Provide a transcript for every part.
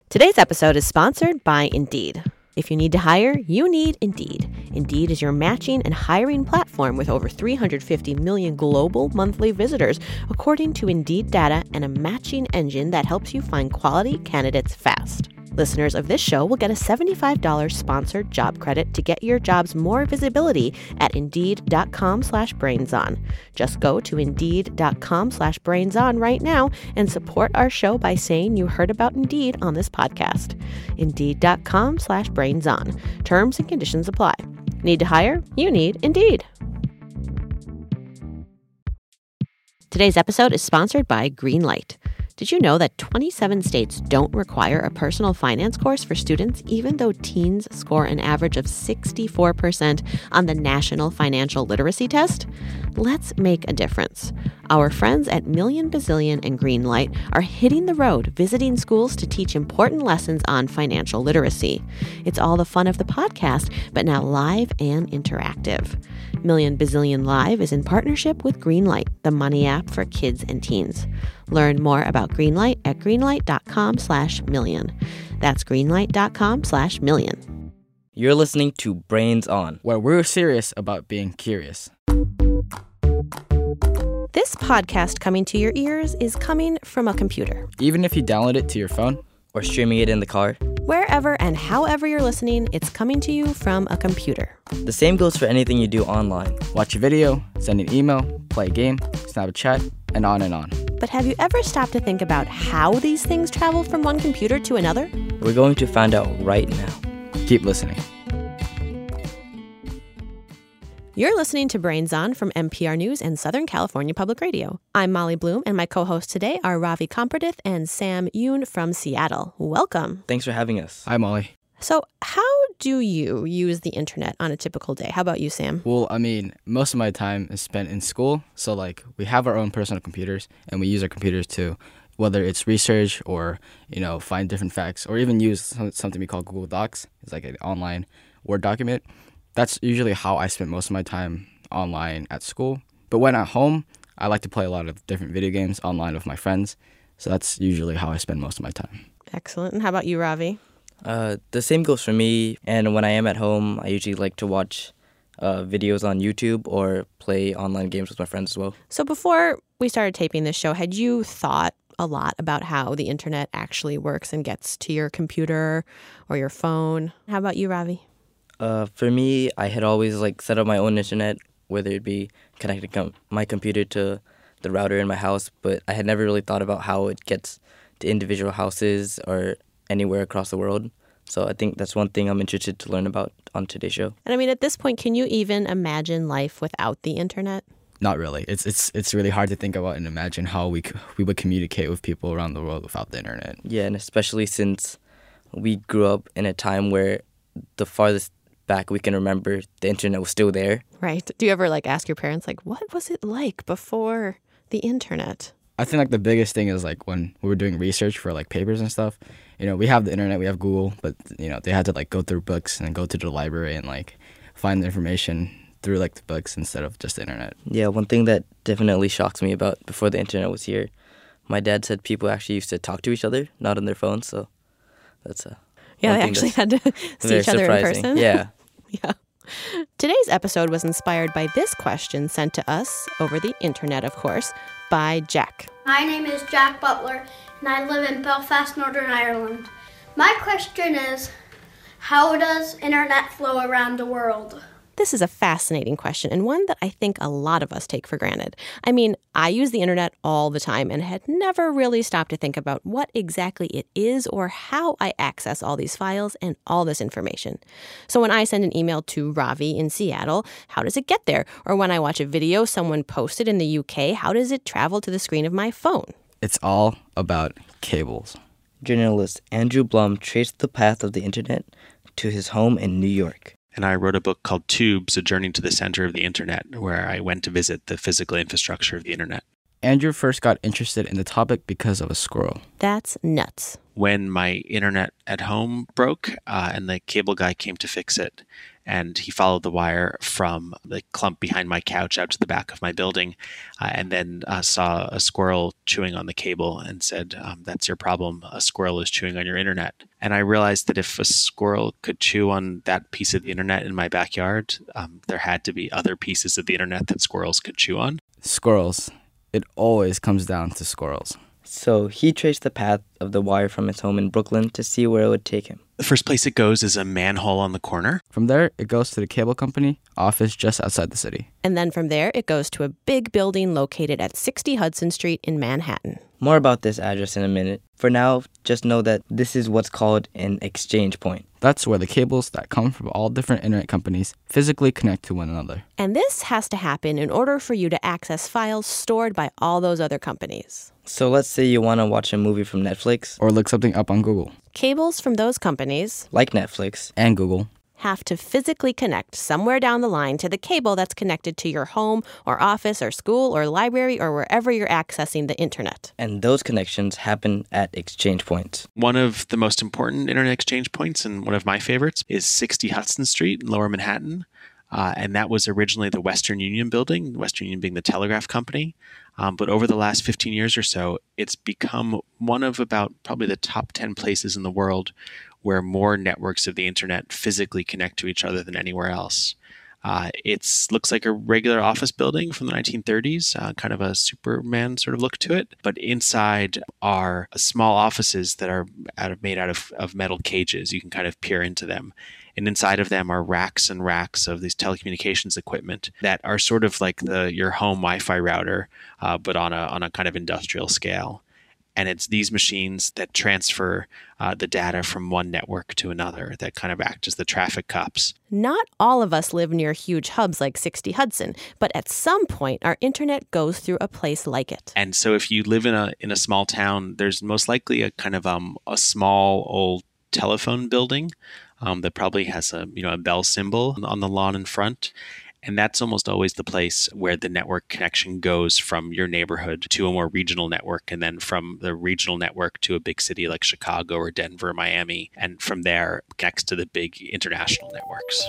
Today's episode is sponsored by Indeed. If you need to hire, you need Indeed. Indeed is your matching and hiring platform with over 350 million global monthly visitors, according to Indeed data, and a matching engine that helps you find quality candidates fast. Listeners of this show will get a $75 sponsored job credit to get your jobs more visibility at Indeed.com/BrainsOn. Just go to Indeed.com/BrainsOn right now and support our show by saying you heard about Indeed on this podcast. Indeed.com/BrainsOn. Terms and conditions apply. Need to hire? You need Indeed. Today's episode is sponsored by Greenlight. Did you know that 27 states don't require a personal finance course for students, even though teens score an average of 64% on the National Financial Literacy Test? Let's make a difference. Our friends at Million Bazillion and Greenlight are hitting the road, visiting schools to teach important lessons on financial literacy. It's all the fun of the podcast, but now live and interactive. Million Bazillion Live is in partnership with Greenlight, the money app for kids and teens. Learn more about Greenlight at greenlight.com/million. That's greenlight.com/million. You're listening to Brains On, where we're serious about being curious. This podcast coming to your ears is coming from a computer. Even if you download it to your phone or streaming it in the car. Wherever and however you're listening, it's coming to you from a computer. The same goes for anything you do online. Watch a video, send an email, play a game, snap a chat, and on and on. But have you ever stopped to think about how these things travel from one computer to another? We're going to find out right now. Keep listening. You're listening to Brains On from NPR News and Southern California Public Radio. I'm Molly Bloom, and my co-hosts today are Ravi Kompardith and Sam Yoon from Seattle. Welcome. Thanks for having us. Hi, Molly. So how do you use the internet on a typical day? How about you, Sam? Well, most of my time is spent in school. So, we have our own personal computers, and we use our computers to, whether it's research or, find different facts, or even use something we call Google Docs. It's like an online Word document. That's usually how I spend most of my time online at school. But when at home, I like to play a lot of different video games online with my friends. So that's usually how I spend most of my time. Excellent. And how about you, Ravi? The same goes for me. And when I am at home, I usually like to watch videos on YouTube or play online games with my friends as well. So before we started taping this show, had you thought a lot about how the internet actually works and gets to your computer or your phone? How about you, Ravi? For me, I had always set up my own internet, whether it be connecting my computer to the router in my house, but I had never really thought about how it gets to individual houses or anywhere across the world. So I think that's one thing I'm interested to learn about on today's show. And at this point, can you even imagine life without the internet? Not really. It's really hard to think about and imagine how we would communicate with people around the world without the internet. Yeah, and especially since we grew up in a time where the farthest back we can remember, the internet was still there. Right. Do you ever ask your parents what was it like before the internet? I think the biggest thing is when we were doing research for papers and stuff. We have the internet, we have Google, but they had to go through books and go to the library and find the information through the books instead of just the internet. Yeah, one thing that definitely shocks me about before the internet was here, my dad said people actually used to talk to each other, not on their phones. So that's yeah, they actually had to see each other in person. Yeah. Yeah. Today's episode was inspired by this question sent to us over the internet, of course, by Jack. My name is Jack Butler, and I live in Belfast, Northern Ireland. My question is, how does internet flow around the world? This is a fascinating question, and one that I think a lot of us take for granted. I use the internet all the time and had never really stopped to think about what exactly it is or how I access all these files and all this information. So when I send an email to Ravi in Seattle, how does it get there? Or when I watch a video someone posted in the UK, how does it travel to the screen of my phone? It's all about cables. Journalist Andrew Blum traced the path of the internet to his home in New York. And I wrote a book called Tubes, A Journey to the Center of the Internet, where I went to visit the physical infrastructure of the internet. Andrew first got interested in the topic because of a squirrel. That's nuts. When my internet at home broke and the cable guy came to fix it, and he followed the wire from the clump behind my couch out to the back of my building, and then saw a squirrel chewing on the cable and said, "That's your problem. A squirrel is chewing on your internet." And I realized that if a squirrel could chew on that piece of the internet in my backyard, there had to be other pieces of the internet that squirrels could chew on. Squirrels. It always comes down to squirrels. So he traced the path of the wire from his home in Brooklyn to see where it would take him. The first place it goes is a manhole on the corner. From there, it goes to the cable company office just outside the city. And then from there, it goes to a big building located at 60 Hudson Street in Manhattan. More about this address in a minute. For now, just know that this is what's called an exchange point. That's where the cables that come from all different internet companies physically connect to one another. And this has to happen in order for you to access files stored by all those other companies. So let's say you want to watch a movie from Netflix, Or look something up on Google. Cables from those companies like Netflix, And Google. have to physically connect somewhere down the line to the cable that's connected to your home or office or school or library or wherever you're accessing the internet. and those connections happen at exchange points. One of the most important internet exchange points, and one of my favorites, is 60 Hudson Street in Lower Manhattan. And that was originally the Western Union building, Western Union being the telegraph company. But over the last 15 years or so, it's become one of about probably the top 10 places in the world where more networks of the internet physically connect to each other than anywhere else. It looks like a regular office building from the 1930s, kind of a Superman sort of look to it. But inside are small offices that are made out of metal cages. You can kind of peer into them. And inside of them are racks and racks of these telecommunications equipment that are sort of like your home Wi-Fi router, but on a kind of industrial scale. And it's these machines that transfer the data from one network to another that kind of act as the traffic cops. Not all of us live near huge hubs like 60 Hudson, but at some point our internet goes through a place like it. And so if you live in a small town, there's most likely a kind of a small old telephone building that probably has a bell symbol on the lawn in front. And that's almost always the place where the network connection goes from your neighborhood to a more regional network, and then from the regional network to a big city like Chicago or Denver, Miami, and from there connects to the big international networks.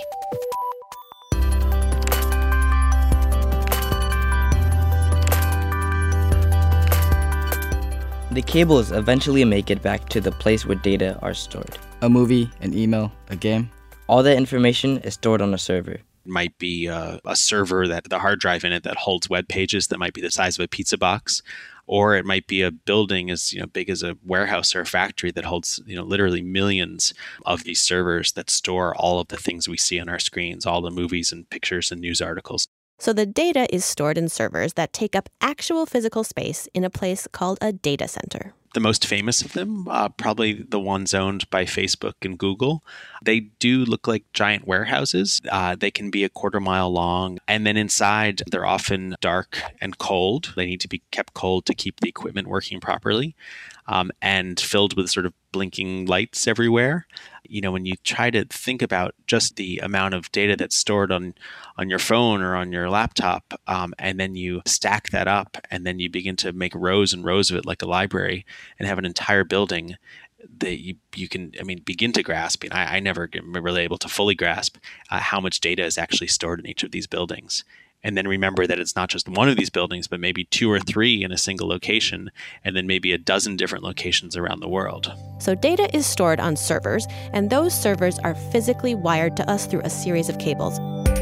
The cables eventually make it back to the place where data are stored. A movie, an email, a game. All that information is stored on a server. Might be a server that the hard drive in it that holds web pages that might be the size of a pizza box, or it might be a building as big as a warehouse or a factory that holds literally millions of these servers that store all of the things we see on our screens, all the movies and pictures and news articles. So the data is stored in servers that take up actual physical space in a place called a data center. The most famous of them, probably the ones owned by Facebook and Google. They do look like giant warehouses. They can be a quarter-mile long. And then inside, they're often dark and cold. They need to be kept cold to keep the equipment working properly, and filled with sort of blinking lights everywhere. When you try to think about just the amount of data that's stored on your phone or on your laptop, and then you stack that up, and then you begin to make rows and rows of it like a library and have an entire building that you can begin to grasp. And I never get really able to fully grasp how much data is actually stored in each of these buildings. And then remember that it's not just one of these buildings, but maybe 2 or 3 in a single location, and then maybe a dozen different locations around the world. So data is stored on servers, and those servers are physically wired to us through a series of cables.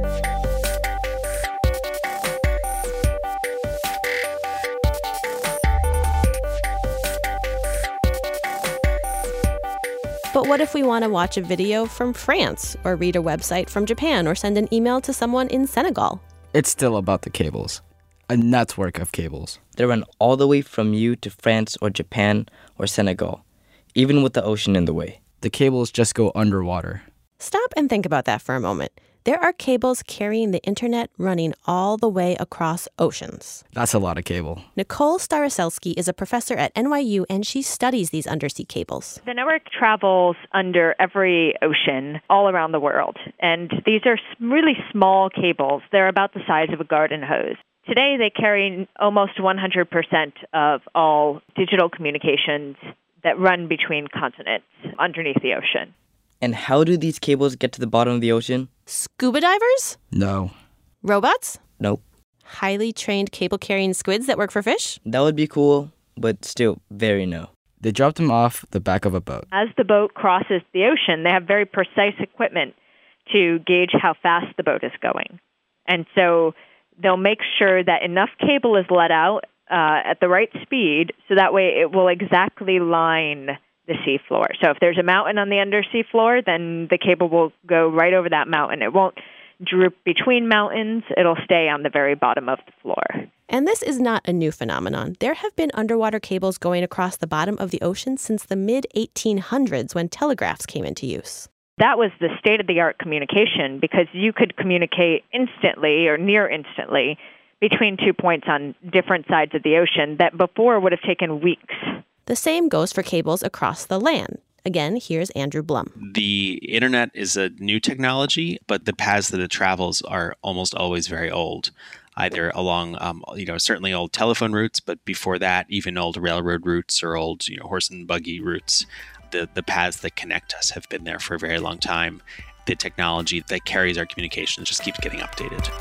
But what if we want to watch a video from France, or read a website from Japan, or send an email to someone in Senegal? It's still about the cables. A network of cables. They run all the way from you to France or Japan or Senegal, even with the ocean in the way. The cables just go underwater. Stop and think about that for a moment. There are cables carrying the internet running all the way across oceans. That's a lot of cable. Nicole Staroselsky is a professor at NYU, and she studies these undersea cables. The network travels under every ocean all around the world. And these are really small cables. They're about the size of a garden hose. Today, they carry almost 100% of all digital communications that run between continents underneath the ocean. And how do these cables get to the bottom of the ocean? Scuba divers? No. Robots? Nope. Highly trained cable-carrying squids that work for fish? That would be cool, but still very no. They dropped them off the back of a boat. As the boat crosses the ocean, they have very precise equipment to gauge how fast the boat is going. And so they'll make sure that enough cable is let out at the right speed so that way it will exactly line the seafloor. So if there's a mountain on the undersea floor, then the cable will go right over that mountain. It won't droop between mountains. It'll stay on the very bottom of the floor. And this is not a new phenomenon. There have been underwater cables going across the bottom of the ocean since the mid-1800s when telegraphs came into use. That was the state-of-the-art communication because you could communicate instantly or near instantly between 2 points on different sides of the ocean that before would have taken weeks. The same goes for cables across the land. Again, here's Andrew Blum. The internet is a new technology, but the paths that it travels are almost always very old, either along, certainly old telephone routes, but before that, even old railroad routes or old, horse and buggy routes. The paths that connect us have been there for a very long time. The technology that carries our communications just keeps getting updated.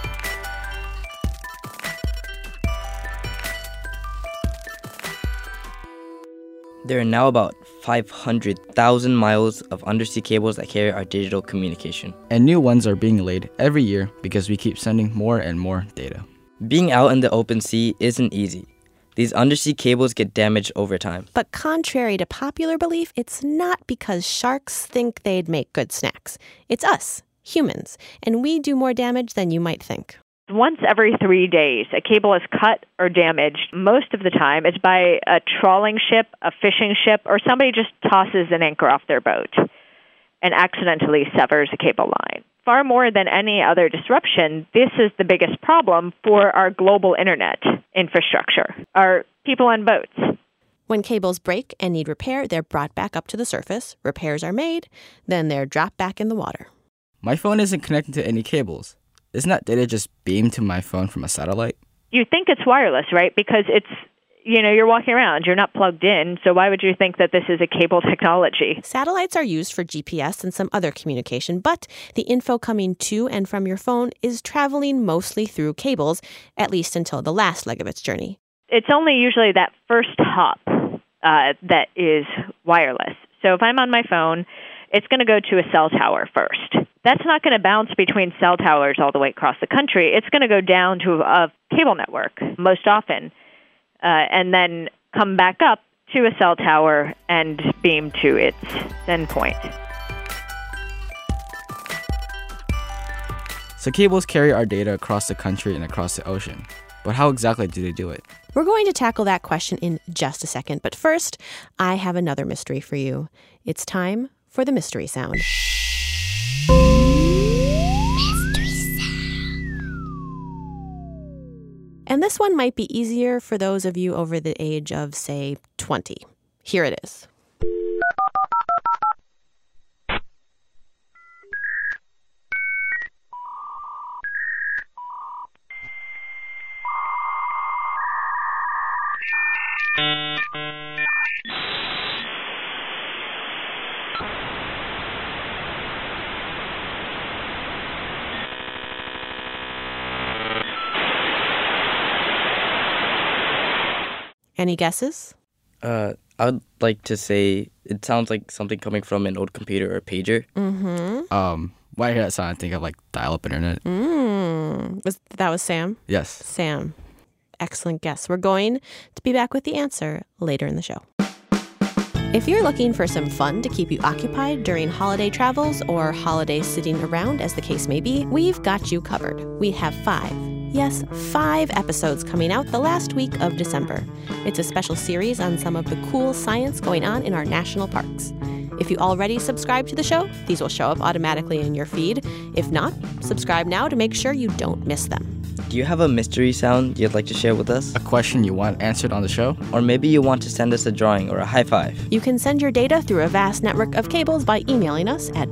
There are now about 500,000 miles of undersea cables that carry our digital communication. And new ones are being laid every year because we keep sending more and more data. Being out in the open sea isn't easy. These undersea cables get damaged over time. But contrary to popular belief, it's not because sharks think they'd make good snacks. It's us, humans, and we do more damage than you might think. Once every 3 days, a cable is cut or damaged. Most of the time, it's by a trawling ship, a fishing ship, or somebody just tosses an anchor off their boat and accidentally severs a cable line. Far more than any other disruption, this is the biggest problem for our global internet infrastructure, our people on boats. When cables break and need repair, they're brought back up to the surface, repairs are made, then they're dropped back in the water. My phone isn't connected to any cables. Isn't that data just beamed to my phone from a satellite? You think it's wireless, right? Because it's, you're walking around, you're not plugged in, so why would you think that this is a cable technology? Satellites are used for GPS and some other communication, but the info coming to and from your phone is traveling mostly through cables, at least until the last leg of its journey. It's only usually that first hop that is wireless. So if I'm on my phone, it's going to go to a cell tower first. That's not going to bounce between cell towers all the way across the country. It's going to go down to a cable network most often, and then come back up to a cell tower and beam to its endpoint. So cables carry our data across the country and across the ocean. But how exactly do they do it? We're going to tackle that question in just a second. But first, I have another mystery for you. It's time for the mystery sound. And this one might be easier for those of you over the age of, say, 20. Here it is. Any guesses? I would like to say it sounds like something coming from an old computer or pager. Mm-hmm. When I hear that sound, I think of like dial-up internet. That was Sam? Yes. Sam. Excellent guess. We're going to be back with the answer later in the show. If you're looking for some fun to keep you occupied during holiday travels or holiday sitting around, as the case may be, we've got you covered. We have 5 episodes coming out the last week of December. It's a special series on some of the cool science going on in our national parks. If you already subscribe to the show, these will show up automatically in your feed. If not, subscribe now to make sure you don't miss them. Do you have a mystery sound you'd like to share with us? A question you want answered on the show? Or maybe you want to send us a drawing or a high five? You can send your data through a vast network of cables by emailing us at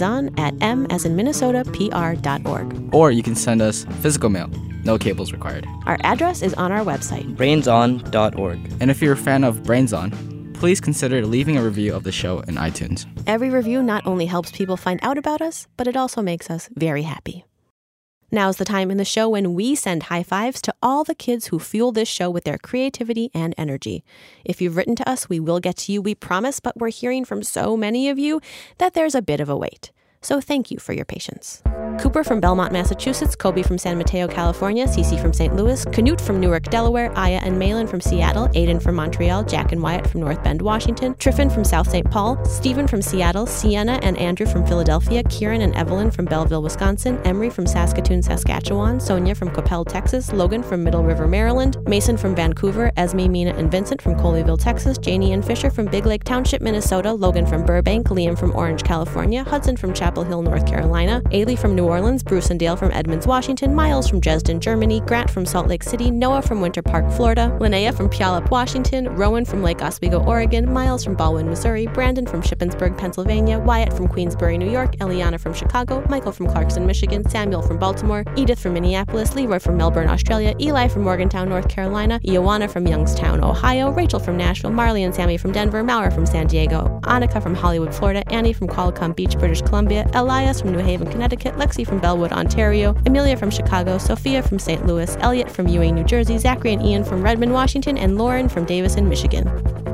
brainson@m-as-in-Minnesota-pr.org. Or you can send us physical mail. No cables required. Our address is on our website. brainson.org. And if you're a fan of Brains On, please consider leaving a review of the show in iTunes. Every review not only helps people find out about us, but it also makes us very happy. Now's the time in the show when we send high fives to all the kids who fuel this show with their creativity and energy. If you've written to us, we will get to you, we promise, but we're hearing from so many of you that there's a bit of a wait. So thank you for your patience. Cooper from Belmont, Massachusetts, Kobe from San Mateo, California, Cece from St. Louis, Canute from Newark, Delaware, Aya and Malin from Seattle, Aiden from Montreal, Jack and Wyatt from North Bend, Washington, Triffin from South St. Paul, Stephen from Seattle, Sienna and Andrew from Philadelphia, Kieran and Evelyn from Belleville, Wisconsin, Emery from Saskatoon, Saskatchewan, Sonia from Coppell, Texas, Logan from Middle River, Maryland, Mason from Vancouver, Esme, Mina and Vincent from Colleyville, Texas, Janie and Fisher from Big Lake Township, Minnesota, Logan from Burbank, Liam from Orange, California, Hudson from Chapel Hill, North Carolina, Ailey from New Orleans, Bruce and Dale from Edmonds, Washington, Miles from Dresden, Germany, Grant from Salt Lake City, Noah from Winter Park, Florida, Linnea from Puyallup, Washington, Rowan from Lake Oswego, Oregon, Miles from Baldwin, Missouri, Brandon from Shippensburg, Pennsylvania, Wyatt from Queensbury, New York, Eliana from Chicago, Michael from Clarkston, Michigan, Samuel from Baltimore, Edith from Minneapolis, Leroy from Melbourne, Australia, Eli from Morgantown, North Carolina, Ioana from Youngstown, Ohio, Rachel from Nashville, Marley and Sammy from Denver, Maurer from San Diego, Annika from Hollywood, Florida, Annie from Qualicum Beach, British Columbia, Elias from New Haven, Connecticut, Lexi from Bellwood, Ontario, Amelia from Chicago, Sophia from St. Louis, Elliot from Ewing, New Jersey, Zachary and Ian from Redmond, Washington, and Lauren from Davison, Michigan.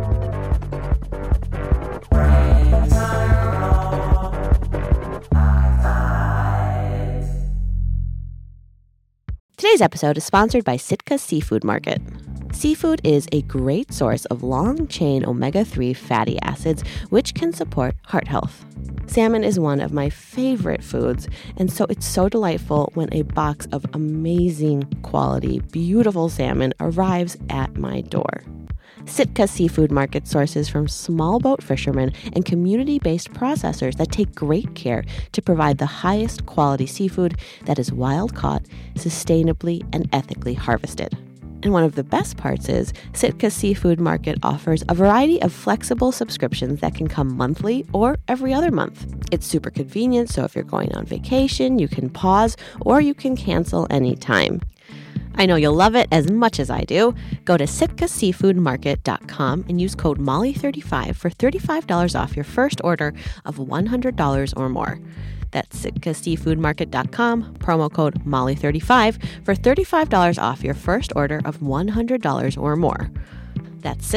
Today's episode is sponsored by Sitka Seafood Market. Seafood is a great source of long-chain omega-3 fatty acids, which can support heart health. Salmon is one of my favorite foods, and so it's so delightful when a box of amazing quality, beautiful salmon arrives at my door. Sitka Seafood Market sources from small boat fishermen and community-based processors that take great care to provide the highest quality seafood that is wild-caught, sustainably, and ethically harvested. And one of the best parts is Sitka Seafood Market offers a variety of flexible subscriptions that can come monthly or every other month. It's super convenient, so if you're going on vacation, you can pause or you can cancel anytime. I know you'll love it as much as I do. Go to sitkaseafoodmarket.com and use code MOLLY35 for $35 off your first order of $100 or more. That's sitkaseafoodmarket.com, promo code MOLLY35 for $35 off your first order of $100 or more. That's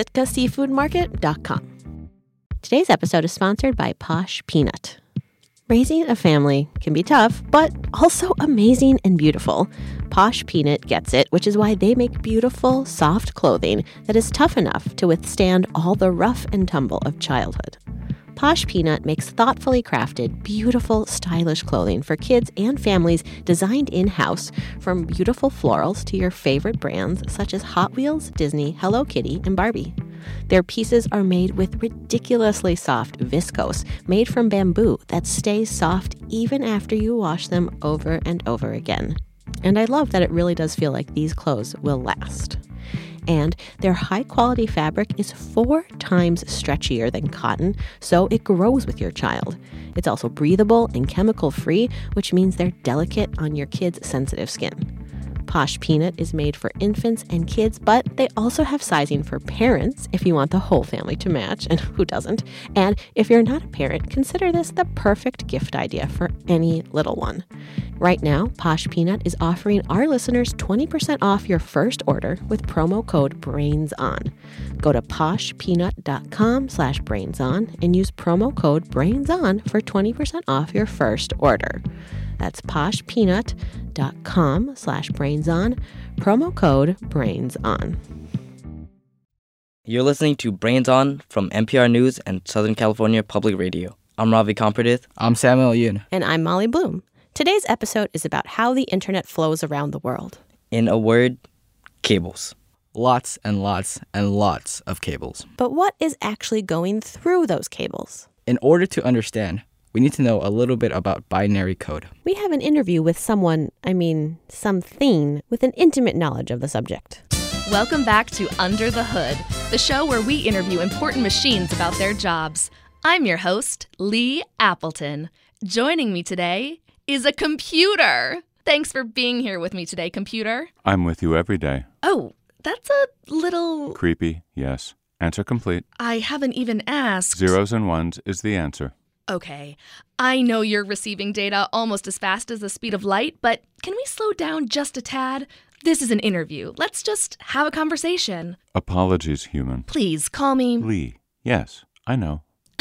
sitkaseafoodmarket.com. Today's episode is sponsored by Posh Peanut. Raising a family can be tough, but also amazing and beautiful. Posh Peanut gets it, which is why they make beautiful, soft clothing that is tough enough to withstand all the rough and tumble of childhood. Posh Peanut makes thoughtfully crafted, beautiful, stylish clothing for kids and families designed in-house, from beautiful florals to your favorite brands such as Hot Wheels, Disney, Hello Kitty, and Barbie. Their pieces are made with ridiculously soft viscose made from bamboo that stays soft even after you wash them over and over again. And I love that it really does feel like these clothes will last. And their high-quality fabric is 4 times stretchier than cotton, so it grows with your child. It's also breathable and chemical-free, which means they're delicate on your kids' sensitive skin. Posh Peanut is made for infants and kids, but they also have sizing for parents if you want the whole family to match, and who doesn't? And if you're not a parent, consider this the perfect gift idea for any little one. Right now, Posh Peanut is offering our listeners 20% off your first order with promo code BRAINSON. Go to poshpeanut.com/brainson and use promo code BRAINSON for 20% off your first order. That's poshpeanut.com/brainson, promo code BRAINSON. You're listening to Brains On from NPR News and Southern California Public Radio. I'm Ravi Kompradith. I'm Samuel Yoon. And I'm Molly Bloom. Today's episode is about how the internet flows around the world. In a word, cables. Lots and lots and lots of cables. But what is actually going through those cables? In order to understand, we need to know a little bit about binary code. We have an interview with something with an intimate knowledge of the subject. Welcome back to Under the Hood, the show where we interview important machines about their jobs. I'm your host, Lee Appleton. Joining me today is a computer. Thanks for being here with me today, computer. I'm with you every day. Oh, that's a little... Creepy, yes. Answer complete. I haven't even asked. Zeros and ones is the answer. Okay, I know you're receiving data almost as fast as the speed of light, but can we slow down just a tad? This is an interview. Let's just have a conversation. Apologies, human. Please call me Lee. Yes, I know.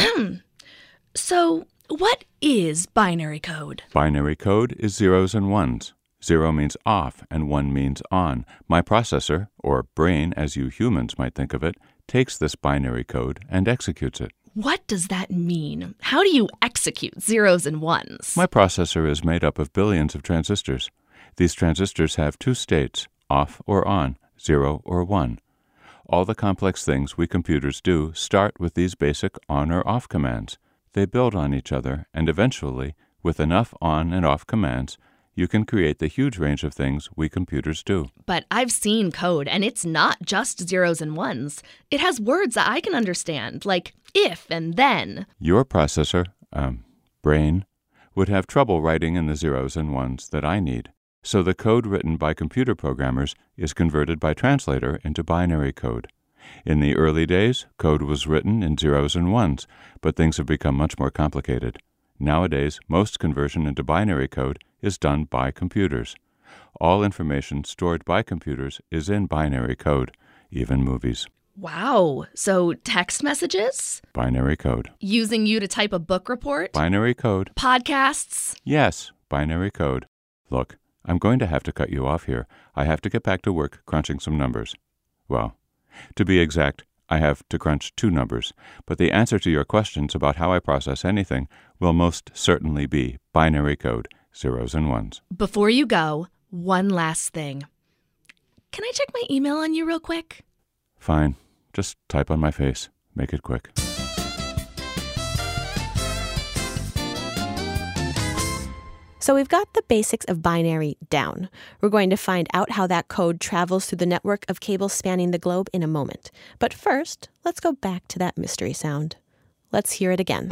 So, what is binary code? Binary code is zeros and ones. 0 means off and 1 means on. My processor, or brain as you humans might think of it, takes this binary code and executes it. What does that mean? How do you execute zeros and ones? My processor is made up of billions of transistors. These transistors have two states, off or on, 0 or 1. All the complex things we computers do start with these basic on or off commands. They build on each other, and eventually, with enough on and off commands, you can create the huge range of things we computers do. But I've seen code, and it's not just zeros and ones. It has words that I can understand, like if and then. Your processor, brain, would have trouble writing in the zeros and ones that I need. So the code written by computer programmers is converted by translator into binary code. In the early days, code was written in zeros and ones, but things have become much more complicated. Nowadays, most conversion into binary code is done by computers. All information stored by computers is in binary code, even movies. Wow. So text messages? Binary code. Using you to type a book report? Binary code. Podcasts? Yes, binary code. Look, I'm going to have to cut you off here. I have to get back to work crunching some numbers. Well, to be exact, I have to crunch 2 numbers, but the answer to your questions about how I process anything will most certainly be binary code, zeros and ones. Before you go, one last thing. Can I check my email on you real quick? Fine. Just type on my face. Make it quick. So we've got the basics of binary down. We're going to find out how that code travels through the network of cables spanning the globe in a moment. But first, let's go back to that mystery sound. Let's hear it again.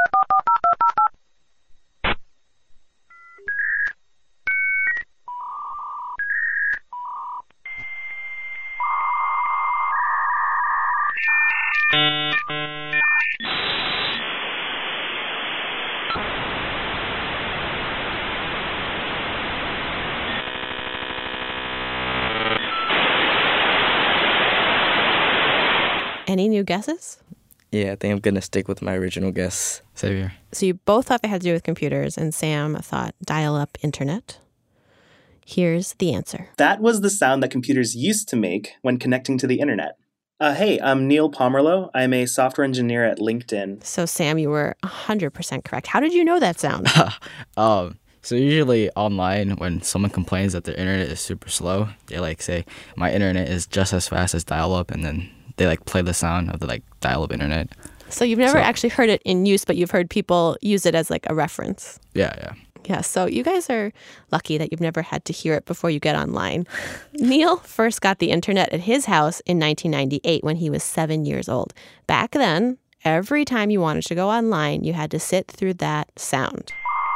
Any new guesses? Yeah, I think I'm going to stick with my original guess. Xavier. So you both thought they had to do with computers, and Sam thought dial-up internet. Here's the answer. That was the sound that computers used to make when connecting to the internet. Hey, I'm Neil Pomerleau. I'm a software engineer at LinkedIn. So Sam, you were 100% correct. How did you know that sound? So usually online, when someone complains that their internet is super slow, they say, my internet is just as fast as dial-up, and then they play the sound of the dial-up internet. So you've never actually heard it in use, but you've heard people use it as a reference. Yeah. Yeah, so you guys are lucky that you've never had to hear it before you get online. Neil first got the internet at his house in 1998 when he was 7 years old. Back then, every time you wanted to go online, you had to sit through that sound.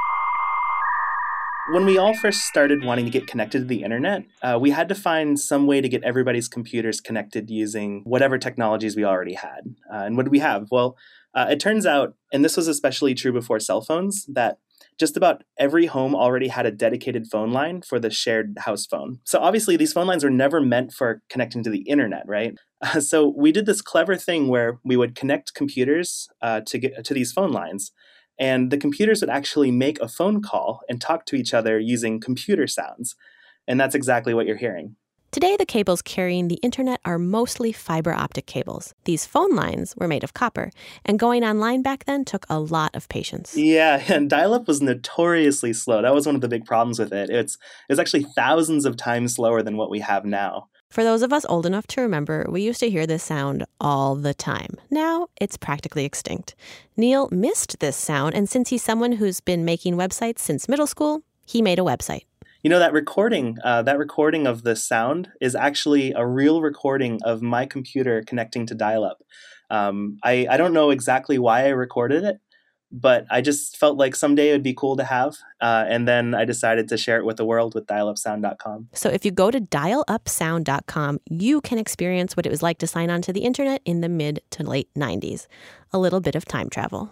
When we all first started wanting to get connected to the internet, we had to find some way to get everybody's computers connected using whatever technologies we already had. And what did we have? Well, it turns out, and this was especially true before cell phones, that just about every home already had a dedicated phone line for the shared house phone. So obviously, these phone lines were never meant for connecting to the internet, right? So we did this clever thing where we would connect computers to get to these phone lines. And the computers would actually make a phone call and talk to each other using computer sounds. And that's exactly what you're hearing. Today, the cables carrying the internet are mostly fiber optic cables. These phone lines were made of copper, and going online back then took a lot of patience. Yeah, and dial-up was notoriously slow. That was one of the big problems with it. It's actually thousands of times slower than what we have now. For those of us old enough to remember, we used to hear this sound all the time. Now, it's practically extinct. Neil missed this sound, and since he's someone who's been making websites since middle school, he made a website. You know, that recording of the sound is actually a real recording of my computer connecting to dial-up. I don't know exactly why I recorded it, but I just felt like someday it would be cool to have. And then I decided to share it with the world with dialupsound.com. So if you go to dialupsound.com, you can experience what it was like to sign on to the internet in the mid to late 90s. A little bit of time travel.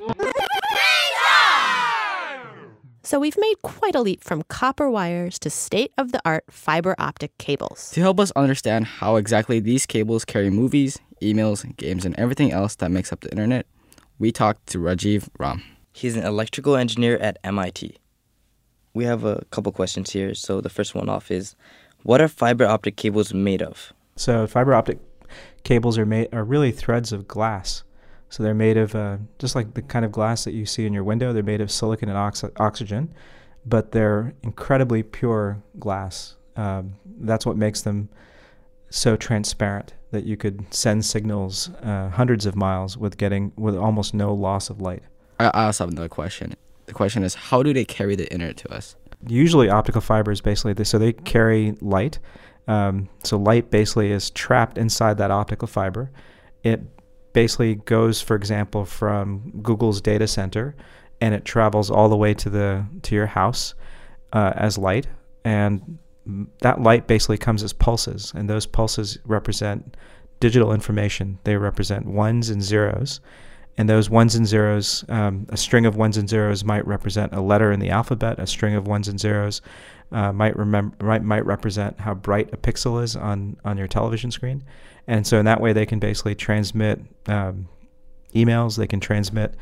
So we've made quite a leap from copper wires to state-of-the-art fiber optic cables. To help us understand how exactly these cables carry movies, emails, games, and everything else that makes up the internet, we talked to Rajiv Ram. He's an electrical engineer at MIT. We have a couple questions here. So the first one off is, what are fiber optic cables made of? So fiber optic cables are really threads of glass. So they're made of, just like the kind of glass that you see in your window, they're made of silicon and oxygen, but they're incredibly pure glass. That's what makes them so transparent that you could send signals hundreds of miles with almost no loss of light. I also have another question. The question is, how do they carry the internet to us? Usually optical fibers they carry light. So light basically is trapped inside that optical fiber. It basically goes, for example, from Google's data center, and it travels all the way to your house as light. And that light basically comes as pulses, and those pulses represent digital information. They represent ones and zeros. And those ones and zeros, a string of ones and zeros might represent a letter in the alphabet. A string of ones and zeros might represent how bright a pixel is on your television screen. And so in that way, they can basically transmit emails. They can transmit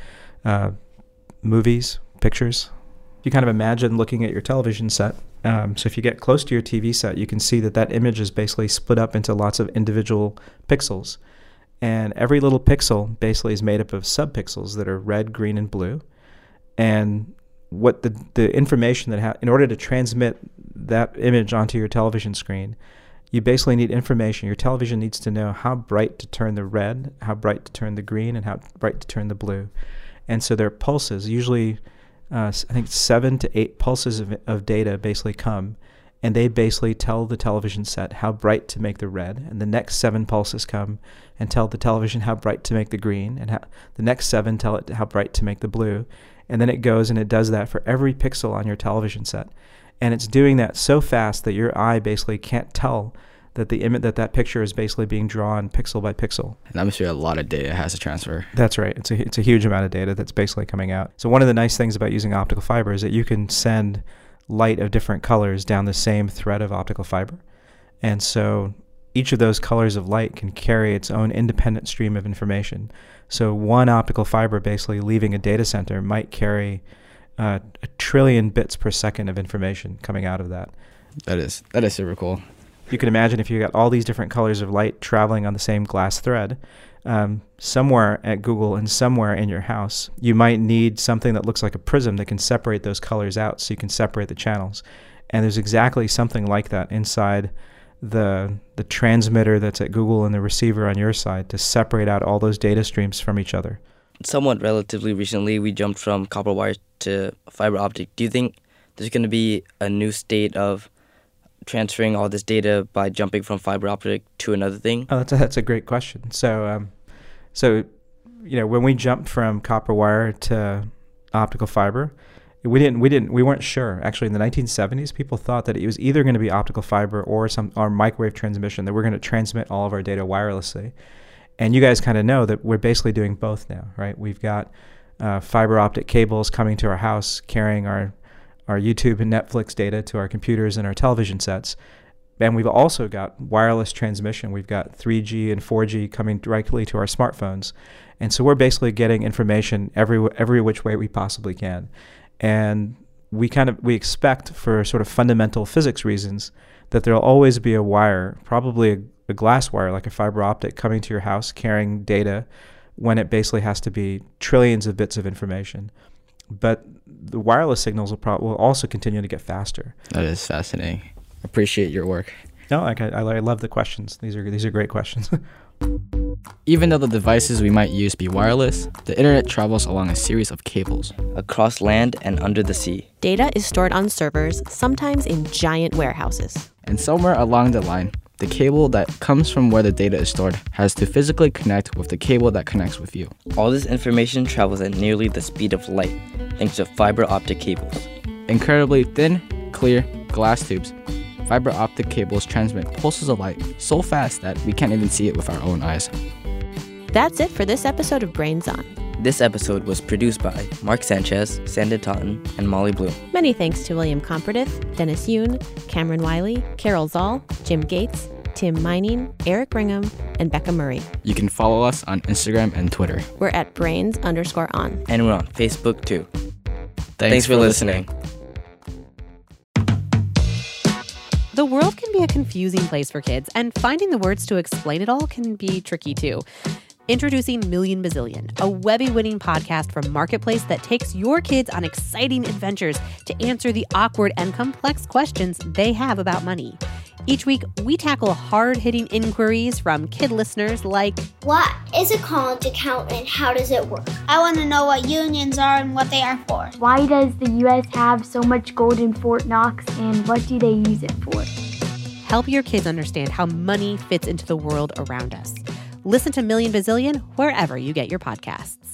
movies, pictures. You kind of imagine looking at your television set. So if you get close to your TV set, you can see that image is basically split up into lots of individual pixels. And every little pixel basically is made up of subpixels that are red, green, and blue. And what the information in order to transmit that image onto your television screen, you basically need information. Your television needs to know how bright to turn the red, how bright to turn the green, and how bright to turn the blue. And so there are pulses, usually I think 7 to 8 pulses of data basically come, and they basically tell the television set how bright to make the red, and the next 7 pulses come and tell the television how bright to make the green, and the next 7 tell it how bright to make the blue. And then it goes and it does that for every pixel on your television set. And it's doing that so fast that your eye basically can't tell that that picture is basically being drawn pixel by pixel. And that must be a lot of data it has to transfer. That's right. It's a huge amount of data that's basically coming out. So one of the nice things about using optical fiber is that you can send light of different colors down the same thread of optical fiber. And so each of those colors of light can carry its own independent stream of information. So one optical fiber basically leaving a data center might carry a trillion bits per second of information coming out of that. That is super cool. You can imagine if you got all these different colors of light traveling on the same glass thread, somewhere at Google and somewhere in your house, you might need something that looks like a prism that can separate those colors out so you can separate the channels. And there's exactly something like that inside the transmitter that's at Google and the receiver on your side to separate out all those data streams from each other. Somewhat relatively recently, we jumped from copper wire to fiber optic. Do you think there's going to be a new state of transferring all this data by jumping from fiber optic to another thing? Oh, that's a great question. So when we jumped from copper wire to optical fiber, we weren't sure. Actually, in the 1970s, people thought that it was either going to be optical fiber or microwave transmission, that we're going to transmit all of our data wirelessly. And you guys kind of know that we're basically doing both now, right? We've got fiber optic cables coming to our house, carrying our YouTube and Netflix data to our computers and our television sets. And we've also got wireless transmission. We've got 3G and 4G coming directly to our smartphones. And so we're basically getting information every which way we possibly can. And we expect, for sort of fundamental physics reasons, that there'll always be a wire, probably a glass wire like a fiber optic, coming to your house carrying data when it basically has to be trillions of bits of information. But the wireless signals will also continue to get faster. That is fascinating. Appreciate your work. No, I love the questions. These are great questions. Even though the devices we might use be wireless, the internet travels along a series of cables. Across land and under the sea. Data is stored on servers, sometimes in giant warehouses. And somewhere along the line, the cable that comes from where the data is stored has to physically connect with the cable that connects with you. All this information travels at nearly the speed of light, thanks to fiber optic cables. Incredibly thin, clear glass tubes, fiber optic cables transmit pulses of light so fast that we can't even see it with our own eyes. That's it for this episode of Brains On. This episode was produced by Mark Sanchez, Sandra Totten, and Molly Bloom. Many thanks to William Comperdith, Dennis Yoon, Cameron Wiley, Carol Zoll, Jim Gates, Tim Mining, Eric Ringham, and Becca Murray. You can follow us on Instagram and Twitter. We're at brains_on. And we're on Facebook too. Thanks for listening. The world can be a confusing place for kids, and finding the words to explain it all can be tricky too. Introducing Million Bazillion, a Webby-winning podcast from Marketplace that takes your kids on exciting adventures to answer the awkward and complex questions they have about money. Each week, we tackle hard-hitting inquiries from kid listeners like, what is a college account and how does it work? I want to know what unions are and what they are for. Why does the U.S. have so much gold in Fort Knox, and what do they use it for? Help your kids understand how money fits into the world around us. Listen to Million Bazillion wherever you get your podcasts.